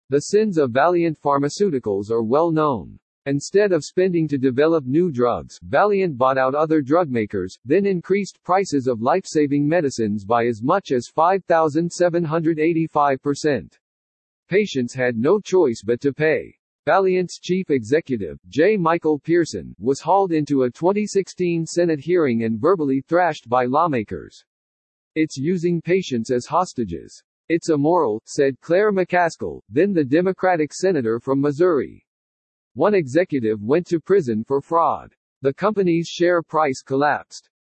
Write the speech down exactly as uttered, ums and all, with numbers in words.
The sins of Valeant Pharmaceuticals are well known. Instead of spending to develop new drugs, Valeant bought out other drug makers, then increased prices of life-saving medicines by as much as five thousand seven hundred eighty-five percent. Patients had no choice but to pay. Valeant's chief executive, J. Michael Pearson, was hauled into a twenty sixteen Senate hearing and verbally thrashed by lawmakers. "It's using patients as hostages. It's immoral," said Claire McCaskill, then the Democratic senator from Missouri. One executive went to prison for fraud. The company's share price collapsed.